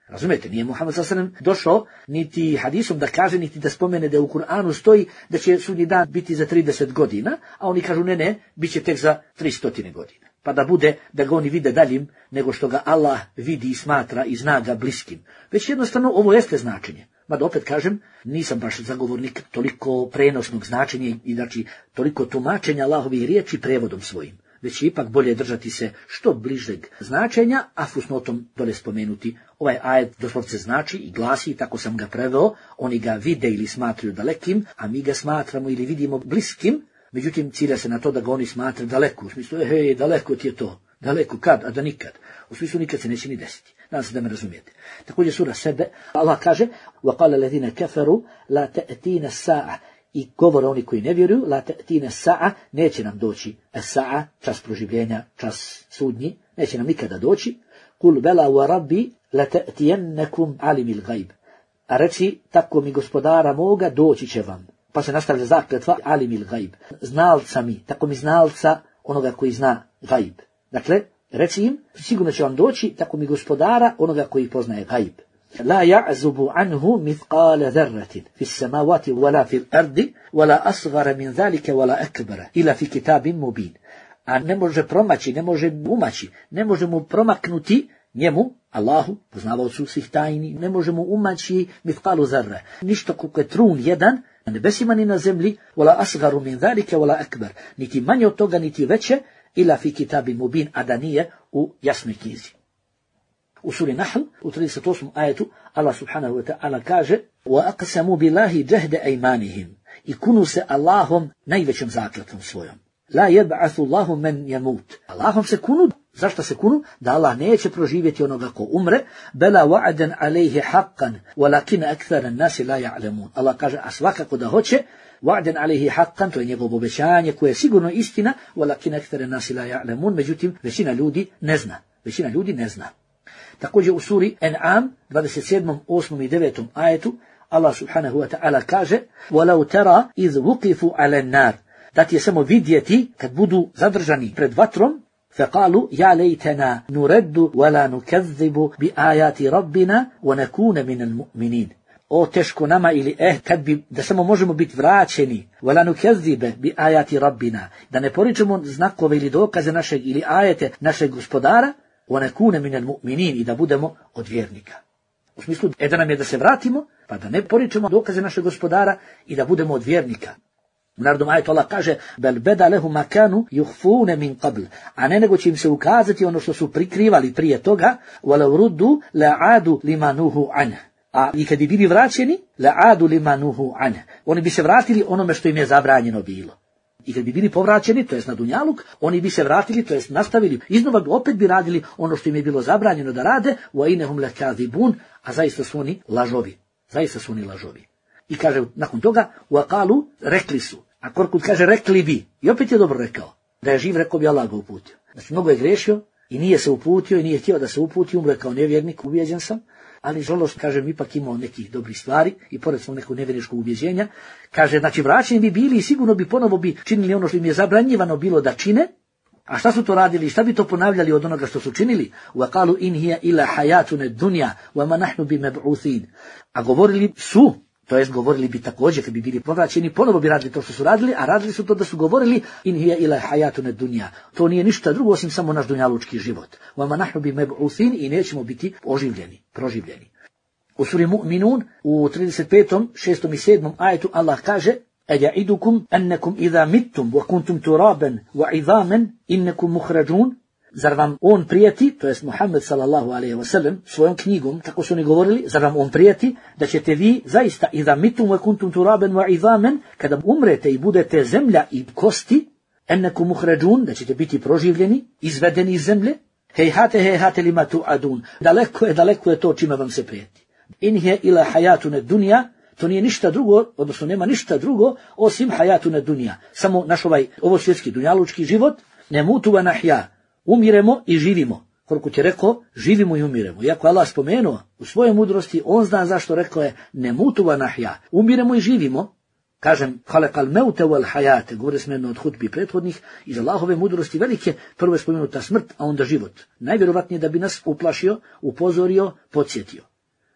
Razumijete, nije Muhammed sallallahu alejhi ve sellem došao niti hadisom da kaže, niti da spomene da u Kur'anu stoji da će sudnji dan biti za trideset godina, a oni kažu ne, ne, bit će tek za tristo godina. Pa da bude da ga oni vide daljim nego što ga Allah vidi i smatra i zna ga bliskim. Već jednostavno ovo jeste značenje. Mada opet kažem, nisam baš zagovornik toliko prenosnog značenja i znači toliko tumačenja Allahovih riječi prevodom svojim. Već je ipak bolje držati se što bližeg značenja, a fusnotom dole spomenuti. Ovaj ajet doslovce znači i glasi, tako sam ga preveo, oni ga vide ili smatraju dalekim, a mi ga smatramo ili vidimo bliskim, međutim cilja se na to da ga oni smatraju daleko. U smislu, hej, daleko ti je to. Daleko kad, a da nikad. U smislu nikad se neće ni desiti. Nadam se da me razumijete. Također sura Sebe, Allah kaže, وَقَالَ الَّذِينَ كَفَرُوا لَا تَأْتِينَ السَّاعَ. I govore oni koji ne vjeruju, la ta'tina sa'a, neće nam doći sa'a, čas proživljenja, čas sudnji, neće nam nikada doći. Kul bela wa rabbi la ta'tiyannakum alimil ghaib. A reci, tako mi gospodara moga, doći će vam. Pa se nastavlja zakletva alimil ghaib. Znalca mi, tako mi znalca onoga koji zna ghaib. Dakle, reci im, sigurno će vam doći, tako mi gospodara onoga koji poznaje ghaib. لا يعزب عنه مثقال ذرة في السماوات ولا في الأرض ولا أصغر من ذلك ولا أكبر إلا في كتاب مبين. A ne može promaći, ne može umaći, ne može mu promaknuti njemu, Allahu, poznavaocu svih tajni, ne može mu umaći mithqalu zarra. Ništa koliko je trun jedan, na nebesima ni na zemlji, wala asgaru min zalika wala akbar. Niti manje od toga, niti veće, ila fi kitabin mubin, a da nije u jasnoj knjizi. U suri Nahl, u trideset osmom ajetu, Allah subhanahu wa ta'ala kaže وَأَقْسَمُوا بِاللَّهِ جَهْدَ أَيْمَانِهِمْ. I kunu se Allahom najvećom zakletvom svojom. La yab'athu Allahu man yamut. Allahom se kunu. Zašto se kunu? Da Allah neće proživjeti onoga ko umre. Bela wa'adan alayhi haqqan, walakin akthara an-nasi la ya'lamun. Allah kaže, a svakako da hoće, wa'adan alayhi haqqan, to je njegovo obećanje koje je sigurno istina, walakin akthara an-nasi la ya'lamun, međutim većina ljudi ne zna. Većina ljudi ne zna. Također u suri An'am, dvadeset sedmom, osmom i devetom ajetu, Allah subhanahu wa ta'ala kaže وَلَوْ تَرَا إِذْ وُقِفُوا عَلَى النَّارِ. Da ti je samo vidjeti kad budu zadržani pred vatrom, فَقَالُوا يَا لَيْتَنَا نُرَدُّ وَلَا نُكَذِّبُ بِآيَاتِ رَبِّنَا وَنَكُونَ مِنَ الْمُؤْمِنِينَ. O teško nama, ili eh, kad bi, da samo možemo biti vraćeni, وَلَا نُكَذِّبَ بِآيَاتِ رَبِّنَا. Da ne poričemo znakove ili dokaze našeg ili ajete našeg gospodara, وَنَكُونَ مِنَ الْمُؤْمِنِينَ. I da budemo od vjernika. U smislu, e da nam je da se vratimo, pa da ne poričemo dokaze našeg gospodara i da budemo od vjernika. U narodnom ajetu Allah kaže bel beda lehu makanu yuhfune min qabl. A ne nego će im se ukazati ono što su prikrivali prije toga, walau ruddu la'adu limanuhu anh. A i kad bi bili vraćeni, la'adu limanuhu anh. Oni bi se vratili onome što im je zabranjeno bilo. I kad bi bili povraćeni, to jest na dunjaluk, oni bi se vratili, to jest nastavili, iznova bi opet bi radili ono što im je bilo zabranjeno da rade, wa inehum lakazibun, a zaista su oni lažovi. Zaista su oni lažovi. I kaže nakon toga, wa qalu, rekli su. A Korkut kaže rekli bi. I opet je dobro rekao. Da je živ, rekao bi Allah ga uputio. Znači mnogo je grešio i nije se uputio i nije htio da se uputi, umre kao nevjernik, ubijeđen sam. Ali žalost, kažem, ipak imao nekih dobrih stvari i pored svog nekog nevjerničkog ubjeđenja. Kaže, znači vraćeni bi bili i sigurno bi ponovo bi činili ono što im je zabranjivano bilo da čine. A šta su to radili? Šta bi to ponavljali od onoga što su činili? Wa qalu in hiya illa hayatuna ad-dunya wa ma nahnu bimab'uthin. A govorili su, to jest govorili bi također kad bi bili povraćeni, ponovo bi radili to što su radili, a radili su to da su govorili in hiya illa hayatuna ad-dunya. To nije ništa drugo osim samo naš dunjalučki život. Wa ma nahnu bimab'uthin, i nećemo biti oživljeni, proživljeni. U suri Mu'minun u trideset petom, šestom i sedmom ajetu Allah kaže أَيَعِدُكُمْ أَنَّكُمْ إِذَا مِتُّمْ وَكُنْتُمْ تُرَابًا وَعِظَامًا إِنَّكُمْ مُخْرَجُونَ. Zar vam on prijeti, to jest Muhammed sallallahu alejhi ve sellem svojom knjigom, tako su oni govorili, zar vam on prijeti da ćete vi zaista إِذَا مِتُّمْ وَكُنْتُمْ تُرَابًا وَعِظَامًا, kada umrete i budete zemlja i kosti, أَنَّكُمْ مُخْرَجُونَ, da ćete biti proživljeni, izvedeni iz zemlje, hejhate hejhate lima tu'adun, daleko je, daleko je to čime vam se prijeti. In hiya ila hayatuna dunya. To nije ništa drugo, odnosno nema ništa drugo osim hayatuna dunya. Samo naš ovaj, ovo svjetski dunjalučki život, ne mutu wa nahya. Umiremo i živimo. Koliko ti je rekao, živimo i umiremo. Iako Allah spomenuo u svojoj mudrosti, on zna zašto rekao je ne mutu wa nahya. Umiremo i živimo. Kažem, halakal meute wal hayate, govore smo jedno od hutbi prethodnih, iz Allahove mudrosti velike, prvo je spomenuta smrt, a onda život. Najvjerovatnije da bi nas uplašio, upozorio, podsjetio.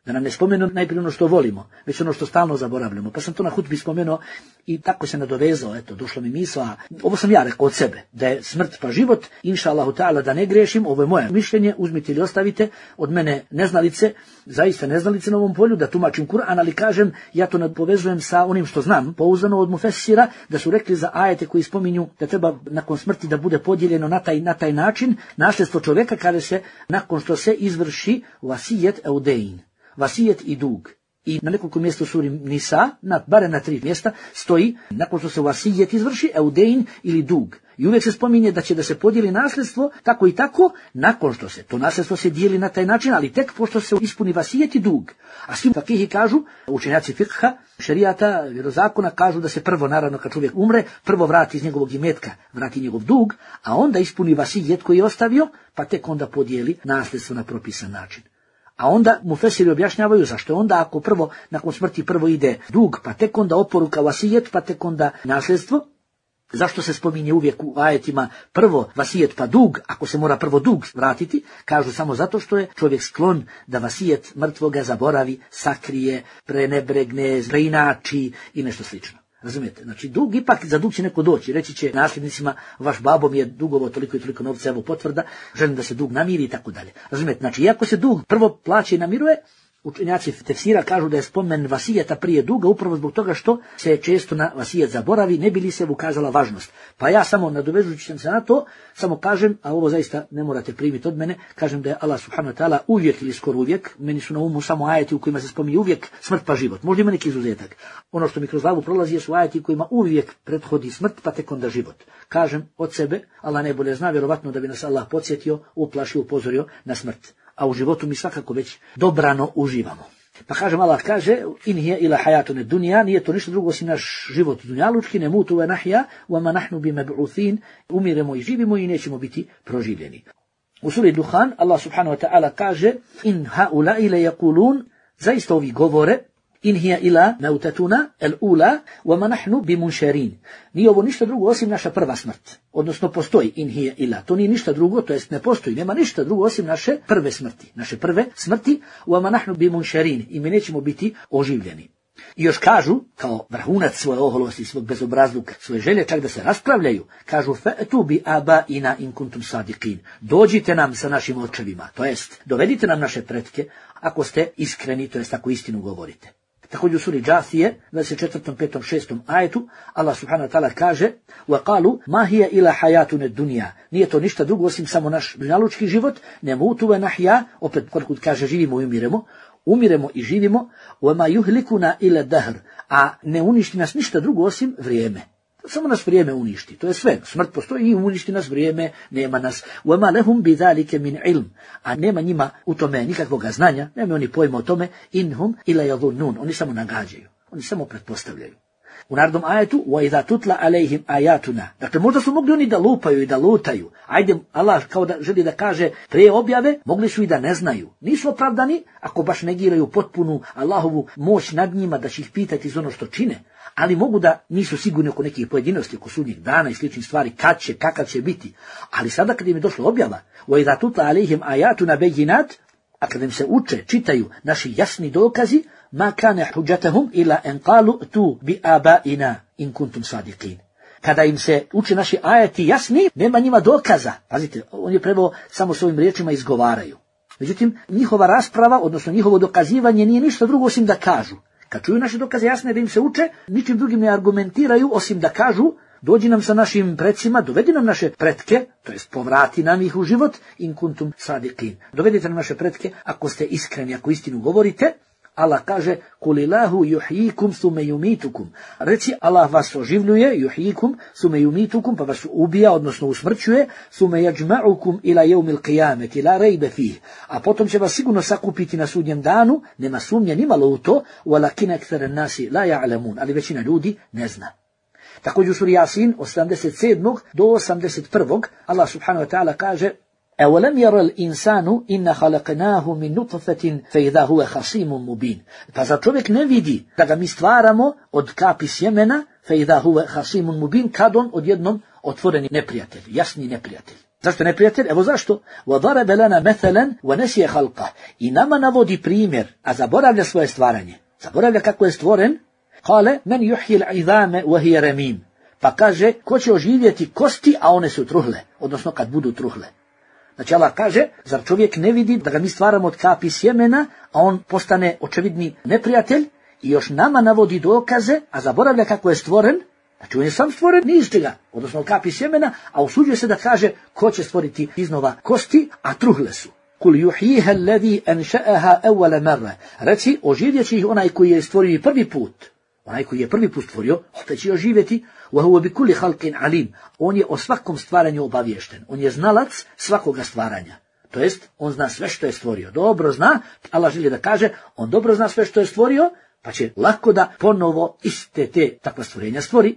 Da nam ne spomenu najprije ono što volimo, već ono što stalno zaboravljamo. Pa sam to na hutbi spomenuo i tako se nadovezao, eto, došlo mi misla. Ovo sam ja rekao od sebe, da je smrt pa život, inša Allahu ta'ala, da ne grešim, ovo je moje mišljenje, uzmite ili ostavite, od mene neznalice, zaista neznalice na ovom polju, da tumačim Kur'an, ali kažem, ja to povezujem sa onim što znam, pouzdano od mufesira, da su rekli za ajete koji spominju da treba nakon smrti da bude podijeljeno na taj, na taj način, nasljedstvo čovjeka kada se, nakon što se izvrši vasijet eudein, vasijet i dug. I na nekoliko mjesta u suri Nisa, na, bare na tri mjesta, stoji, nakon što se vasijet izvrši, eudein ili dug. I uvijek se spominje da će da se podijeli nasljedstvo tako i tako, nakon što se to nasljedstvo se dijeli na taj način, ali tek pošto se ispuni vasijet i dug. A svi fakihi kažu, učenjaci fikha, šerijata, vjerozakona, kažu da se prvo, naravno kad čovjek umre, prvo vrati iz njegovog imetka, vrati njegov dug, a onda ispuni vasijet koji je ostavio, pa tek onda podijeli nasljedstvo na propisan način. A onda mufesiri objašnjavaju zašto je onda ako prvo, nakon smrti prvo ide dug, pa tek onda oporuka vasijet, pa tek onda nasljedstvo. Zašto se spominje uvijek u ajetima prvo vasijet pa dug, ako se mora prvo dug vratiti? Kažu samo zato što je čovjek sklon da vasijet mrtvoga zaboravi, sakrije, prenebregne, preinači i nešto slično. Razumijete? Znači dug, ipak za dug će neko doći, reći će nasljednicima, vaš babo mi je dugovo toliko i toliko novca, evo potvrda, želim da se dug namiri i tako dalje. Razumijete? Znači iako se dug prvo plaća i namiruje, učenjaci tefsira kažu da je spomen vasijeta prije duga upravo zbog toga što se često na vasijet zaboravi, ne bi li se ukazala važnost. Pa ja samo nadovezujući se na to, samo kažem, a ovo zaista ne morate primiti od mene, kažem da je Allah subhanahu wa ta'ala uvijek ili skoro uvijek, meni su na umu samo ajeti u kojima se spominje uvijek smrt pa život. Možda ima neki izuzetak. Ono što mi kroz glavu prolazi su ajeti u kojima uvijek prethodi smrt pa tek onda život. Kažem od sebe, Allah najbolje zna, vjerovatno da bi nas Allah podsjetio, uplašio, upozorio na smrt. A u životu mi svakako već dobrano uživamo. Pa kažem, Allah kaže, in hiya ila hayatun dunya, nije to ništa drugo osim naš život dunjalučki, ne mutu wa nahya, wa ma nahnu bi mab'uthin, umiremo i živimo i nećemo biti proživljeni. U suri Duhan, Allah subhanahu wa ta'ala kaže, in haula ila yaqulun, zaista ovi govore, in hiya ila mautatuna al-ula wa ma nahnu bimunsharin. Nije ovo ništa drugo osim naša prva smrt. Odnosno postoji in hiya ila. To nije ništa drugo, to jest ne postoji, nema ništa drugo osim naše prve smrti. Naše prve smrti wa ma nahnu bimunsharin. I mi nećemo biti oživljeni. I još kažu, kao vrhunac svoje oholosti, svog bezobrazluka, svoje želje, čak da se raspravljaju, kažu fa'tu bi abaina in kuntum sadiqin. Dođite nam sa našim očevima, to jest dovedite nam naše pretke ako ste iskreni, to jest ako istinu govorite. Također u suri Džasije, dvadeset četvrtom, petom, šestom ajetu, Allah subhanahu wa ta'ala kaže وَقَالُوا مَا هِيَ إِلَا حَيَاتُنَ الدُّنْيَا. Nije to ništa drugo osim samo naš dunjalučki život, ne mutu ve nahja, opet koliko kaže živimo i umiremo, umiremo i živimo, وَمَا يُهْلِكُنَا إِلَا دَهْرِ. A ne uništi nas ništa drugo osim vrijeme. Samo nas vrijeme uništi, to je sve. Smrt postoji i uništi nas vrijeme, nema nas. وَمَا لَهُمْ بِذَلِكَ مِنْ عِلْمٍ. A nema njima u tome nikakvog znanja, nema oni pojma o tome, inhum ila yadhunnun. Oni samo nagađaju, oni samo pretpostavljaju. U narodnom ajetu, وَإِذَا تُتْلَ عَلَيْهِمْ آيَاتُنَا. Dakle, možda su mogli oni da lupaju i da lutaju. Ajde, Allah kao da želi da kaže, prije objave, mogli su i da ne znaju. Nisu opravdani, ako baš negiraju potpunu Allahovu moć nad njima, da će ih pitati za ono što čine. Ali mogu da nisu sigurni oko nekih pojedinosti, oko sudnjeg dana i sličnih stvari, kad će, kakav će biti. Ali sada kad im je došla objava, وَإِذَا تُتْلَ عَلَيْهِمْ آيَاتُنَا بَيِّنَاتٍ, a kada im se uče, čitaju naši jasni dokazi, ma kane huđatahum ila en qalu tu bi abaina in kuntum sadiqin. Kada im se uče naši ajeti jasni, nema njima dokaza. Pazite, on je preveo samo svojim riječima izgovaraju. Međutim, njihova rasprava, odnosno njihovo dokazivanje nije ništa drugo osim da kažu. Kad čuju naše dokaze jasne da im se uče, ničim drugim ne argumentiraju osim da kažu, dođi nam sa našim predsima, dovedi nam naše pretke, to jest povrati nam ih u život, in kuntum sadiqin. Dovedite nam naše pretke ako ste iskreni, ako istinu govorite. Allah kaže, kulilahu yuhyikum thume yumitukum. Reci, Allah vas oživljuje, yuhyikum thume yumitukum, pa vas ubija, odnosno usmrćuje, thume yajma'ukum ila yawmil qiyamati la rayba fih. A potom će vas sigurno sakupiti na sudnjem danu, nema sumnje nimalo u to, walakin akthara an-nasi la ya'lamun, ali većina ljudi ne zna. Također u suri Jasin, od sedamdeset sedmog do osamdeset prvog, Allah subhanahu wa ta'ala kaže, أَوَلَمْ يَرَ الْإِنسَانُ إِنَّ خَلَقْنَاهُ مِنْ نُطْفَةٍ فَإِذَا هُوَ خَصِيمٌ مُبِينٌ. Pa zar čovjek ne vidi da ga mi stvaramo od kapi sjemena, فَإِذَا هُوَ خَصِيمٌ مُبِينٌ, kad on odjednom otvoreni neprijatelj, jasni neprijatelj. Zašto je neprijatelj? Evo zašto. وَضَرَبَ لَنَا مَثَلًا وَنَسِيَ خَلْقَهُ. I nama navodi primjer, a zaboravlja svoje stvaranje. Zaboravlja kako je stvoren. قَالَ مَنْ يُحْيِ الْعِذَامَ وَهِيَ رَمِيمٌ. Pa kaže, ko će oživjeti kosti, a one su truhle, odnosno kad budu truhle. Znači Allah kaže, zar čovjek ne vidi da ga mi stvaramo od kapi sjemena, a on postane očevidni neprijatelj i još nama navodi dokaze, a zaboravlja kako je stvoren. Znači on je sam stvoren ni iz čega, odnosno od kapi sjemena, a usuđuje se da kaže ko će stvoriti iznova kosti, a truhle su. Kul yuhyiha alladhi ansha'aha awwala marra. Reci, oživjet će ih onaj koji je stvorio prvi put. Onaj koji je prvi put stvorio, opet će oživjeti. Wa huwa bi kulli khalqin alim. On je o svakom stvaranju obaviješten. On je znalac svakoga stvaranja. To jest, on zna sve što je stvorio. Dobro zna, Allah želi da kaže, on dobro zna sve što je stvorio, pa će lako da ponovo iste te takva stvorenja stvori.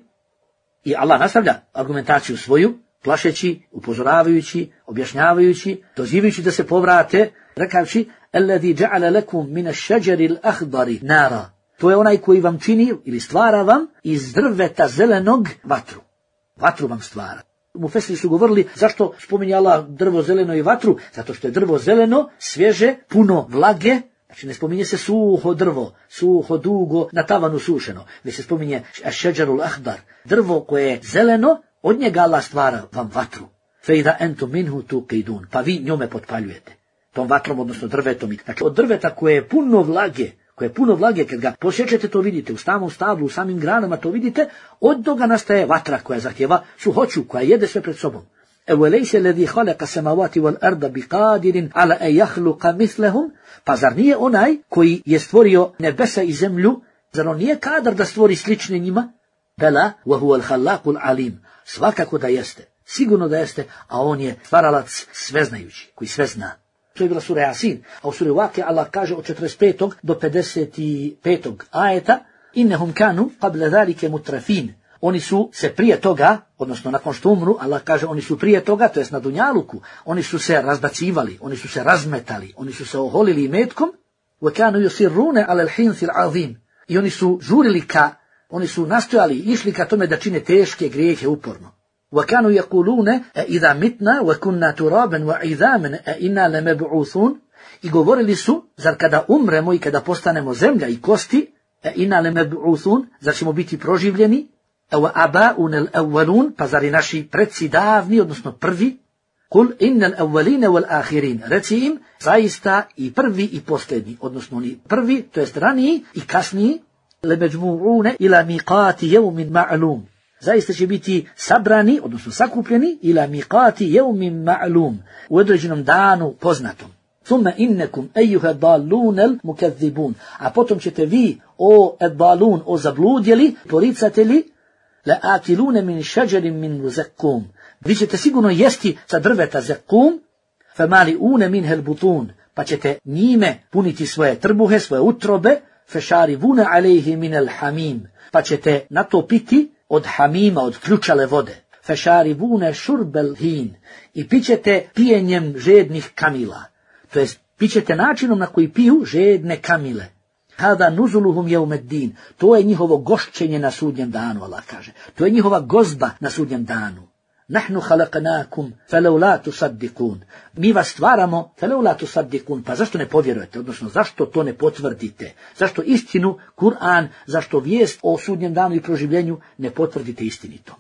I Allah nastavlja argumentaciju svoju, plašeći, upozoravajući, objašnjavajući, dozivajući da se povrate, rekavši, alladhi ja'ala lakum min ash-shajari al-akhdari nara. To je onaj koji vam čini ili stvara vam iz drveta zelenog vatru. Vatru vam stvara. Mufesiri su govorili zašto spominje Allah drvo zeleno i vatru, zato što je drvo zeleno, svježe, puno vlage, znači ne spominje se suho drvo, suho, dugo, na tavanu sušeno, već se spominje ash-shajarul akhdar, drvo koje je zeleno, od njega Allah stvara vam vatru. Fe idha entum minhu tuqidun, pa vi njome potpaljujete. Tom vatrom, odnosno drvetom. Znači od drveta koje je puno vlage, koje je puno vlage, kad ga posjećete to vidite, u samom stablu, u samim granama to vidite, od toga nastaje vatra koja zahtjeva suhoću, koja jede sve pred sobom. أَوَلَيْسَ الَّذِي خَلَقَ السَّمَاوَاتِ وَالْأَرْضَ بِقَادِرٍ عَلَى أَنْ يَخْلُقَ مِثْلَهُمْ. Pa zar nije onaj koji je stvorio nebesa i zemlju, zar on nije kadar da stvori slične njima? Bela, وَهُوَ الْخَلَّاقُ الْعَلِيمُ. Svakako da jeste, sigurno da jeste, a on je stvaralac sveznajući, koji sve zna. To je bila sura Jasin, a u suri Vake Allah kaže od četrdeset petog do pedeset petog ajeta, innehum kanu qabla zalike mutrafin. Oni su se prije toga, odnosno nakon što umru, Allah kaže oni su prije toga, to jest na dunjaluku, oni su se razbacivali, oni su se razmetali, oni su se oholili imetkom, wa kanu yusirruna ala al-hinsi al-azim. I oni su žurili ka, oni su nastojali, išli ka tome da čine teške grijehe uporno. وَكَانُوا يَقُولُونَ أَإِذَا مِتْنَا وَكُنَّا تُرَابًا وَعِذَامًا أَإِنَّا لَمَبْعُوثُونَ. I govorili su, zar kada umremo i kada postanemo zemlja i kosti, أَإِنَّا لَمَبْعُوثُونَ, zar ćemo biti proživljeni? أَوَأَبَاؤُنَا الْأَوَّلُونَ, pa zar i naši preci davni, odnosno prvi? قُلْ إِنَّ الْأَوَّلِينَ وَالْآخِرِينَ. Reci im, zaista i prvi i posljednji, odnosno oni prvi, to jest raniji i kasniji, لَمَجْمُعُونَ إِلَى مِيقَاتِ يَوْمٍ مَعْلُومٍ. Zaista će biti sabrani, odnosno sakupljeni, ila miqati yawmin ma'lum, u određenom danu poznatom. Thumma innakum ayyuha dallun mukaththibun. A potom ćete vi, o ad-dallun, o zabludjeli, poricatelji, la akiluna min shajarin min zaqqum. Vi ćete sigurno jesti sa drveta zaqqum, famali'una minha al-butun, pa ćete njime puniti svoje trbuhe, svoje utrobe, fasharibuna alayhi min al-hamim, pa ćete na to piti od hamima, od ključale vode. Fešaribune šurbel hin. I pićete pijenjem žednih kamila. To jest, pićete načinom na koji piju žedne kamile. Hada nuzuluhum jeumeddin. To je njihovo gošćenje na sudnjem danu, Allah kaže. To je njihova gozba na sudnjem danu. Nahnu halaqnakum falawla tusaddiqun. Mi vas stvaramo falawla tusaddiqun. Pa zašto ne povjerujete? Odnosno, zašto to ne potvrdite? Zašto istinu, Kur'an, zašto vijest o sudnjem danu i proživljenju ne potvrdite istinitom?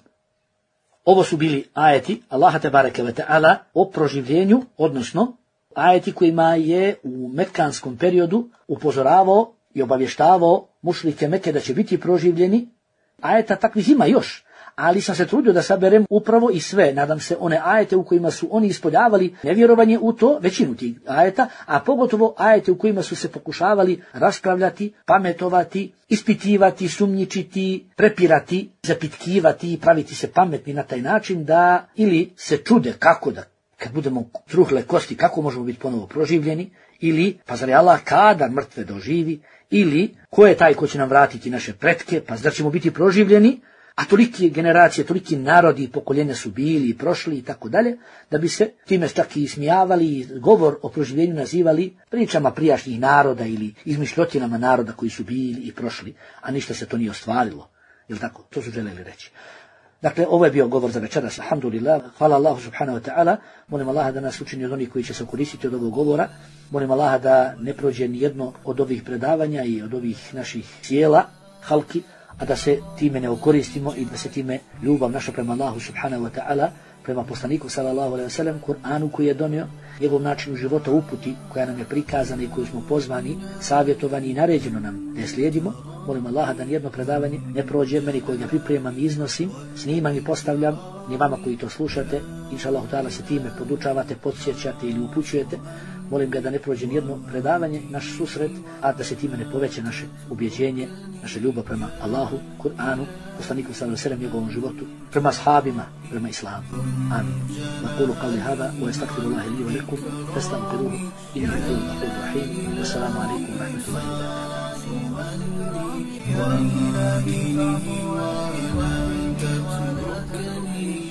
Ovo su bili ajeti Allaha tebareke ve taala o proživljenju, odnosno ajeti kojima je u mekanskom periodu upozoravao i obavještavao mušrike Mekke da će biti proživljeni. Ajeta takvih ima još. Ali sam se trudio da saberem upravo i sve, nadam se, one ajete u kojima su oni ispoljavali nevjerovanje u to, većinu tih ajeta, a pogotovo ajete u kojima su se pokušavali raspravljati, pametovati, ispitivati, sumnjičiti, prepirati, zapitkivati i praviti se pametni na taj način da ili se čude kako da, kad budemo truhle kosti, kako možemo biti ponovo proživljeni, ili pa zar je Allah kadar mrtve doživi, ili ko je taj ko će nam vratiti naše pretke, pa zar ćemo biti proživljeni, a toliki generacije, toliki narodi i pokoljenja su bili i prošli i tako dalje, da bi se time čak i ismijavali i govor o proživljenju nazivali pričama prijašnjih naroda ili izmišljotinama naroda koji su bili i prošli, a ništa se to nije ostvarilo. Jel tako? To su željeli reći. Dakle, ovo je bio govor za večeras, alhamdulillah. Hvala Allahu subhanahu wa ta'ala. Molim Allaha da nas učini od onih koji će se koristiti od ovog govora. Molim Allaha da ne prođe ni jedno od ovih predavanja i od ovih naših sjela, halki, a da se time ne okoristimo i da se time ljubav naša prema Allahu subhanahu wa ta'ala, prema poslaniku sallallahu alejhi ve sellem, Kur'anu koji je donio, njegov načinu života, uputi koja nam je prikazana i koju smo pozvani, savjetovani i naređeno nam da je slijedimo. Molim Allaha da nijedno predavanje ne prođe meni koji ga pripremam i iznosim, snimam i postavljam, ni vama koji to slušate, inša Allahu ta'ala se time podučavate, podsjećate ili upućujete. Molim ga da ne prođe nijedno predavanje, naš susret, a da se time ne poveće naše ubjeđenje, naša ljubav prema Allahu, Kur'anu, poslaniku sallallahu alejhi ve sellem, njegovom životu, prema ashabima, prema islamu. Amin. Naqulu qawli hada wa astaghfirullaha li wa lakum fastaghfiruhu innahu huwal ghafurur rahim. Wassalamu alaykum wa rahmatullahi wa barakatuh. وإلى دينه وإلى تتركني